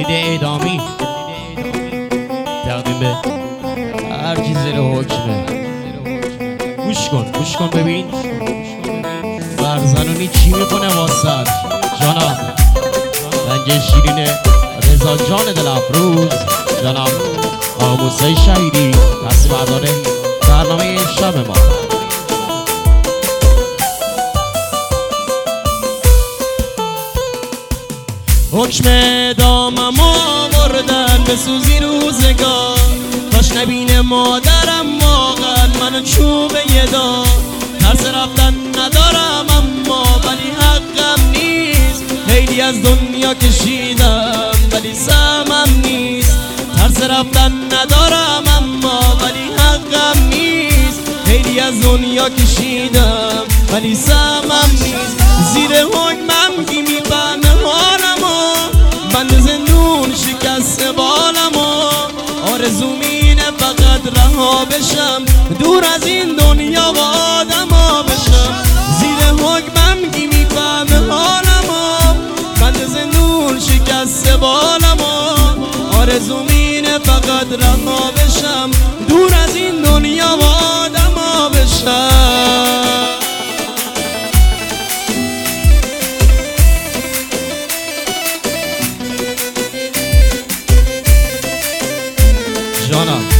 اعدامی تقدیم به هر کی زیر حکمه. گوش کن ببین برزنونی چی میکنه واسد. جانم رنگ شیرین رضا جان دل افروز، جانم آموزه شهیدی دست برداره برنامه شب ما. حکم اعدامم آوردن به سوزی روزگار، کاش نبینه مادرم واقعا منو چوبه یه دار. ترس رفتن ندارم اما ولی حقم نیست، خیلی از دنیا کشیدم ولی سهمم نیست. ترس رفتن ندارم اما ولی حقم نیست، خیلی از دنیا کشیدم ولی سهمم نیست. زیر حکمم کی میفهمه حالمو، بند زندون شکست بالمو. آرزوم اینه فقط رها بشم، دور از این دنیا و آدما بشم. زیر حکمم کی میفهمه حالمو، بند زندون شکست بالمو. آرزوم اینه فقط رها بشم، دور از این دنیا و آدما بشم. جانم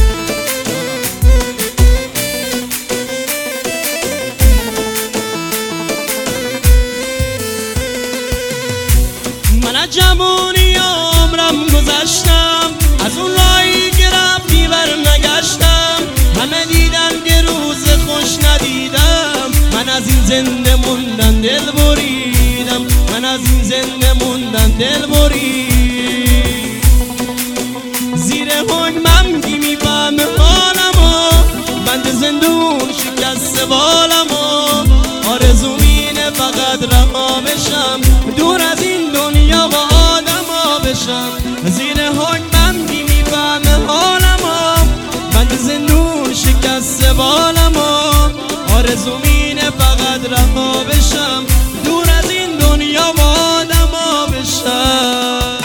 من از جوونی عمرم گذشتم، از اون راهی که رفتی بر نگشتم. همه دیدن که روز خوش ندیدم، من از این زنده موندن دل بریدم. من از این زنده موندن دل بریدم. زیر حکمم کی میفهمه حالمو، بند زندون شکست بالمو. آرزوم اینه فقط رها بشم، دور از این دنیا و آدما بشم. زیر حکمم کی میفهمه حالمو، بند زندون شکست بالمو. آرزوم اینه فقط رها بشم، دور از این دنیا و آدما بشم.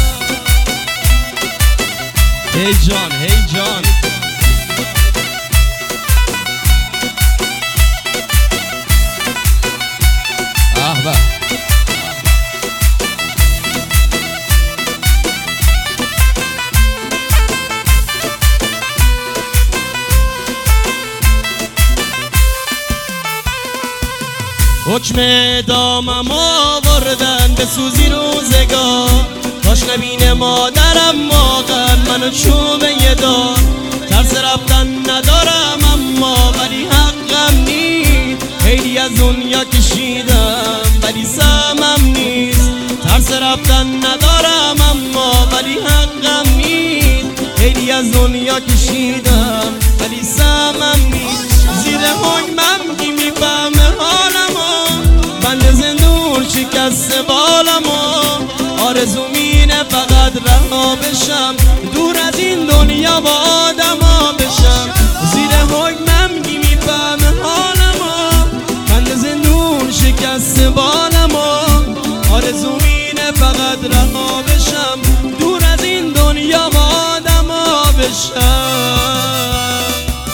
هی جان هی جان احبه حکم اعدامم آوردن به سوزی روزگار، کاش نبینه مادرم واقعا منو چوبه یه دار. ترس رفتن ندارم اما ولی حقم نیست، خیلی از دنیا کشیدم ولی سهمم نیست. ترس رفتن ندارم اما ولی حقم نیست، خیلی از دنیا کشیدم ولی سهمم نیست. زیر حکمم کی میفهمه حالمو، بند زندون شکست بالمو. آرزوم اینه فقط رها بشم، دور از این دنیا و آدما بشم. زیر حکمم کی میفهمه حالمو، بند زندون شکست بالمو. آرزوم اینه فقط رها بشم، دور از این دنیا و آدما بشم.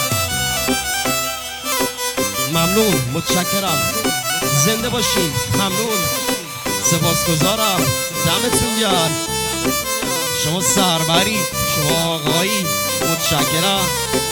ممنون، متشکرم، زنده باشین. ممنون، سپاسگزارم، دمتون گرم. شما سربری، شما آقایی، متشکرم.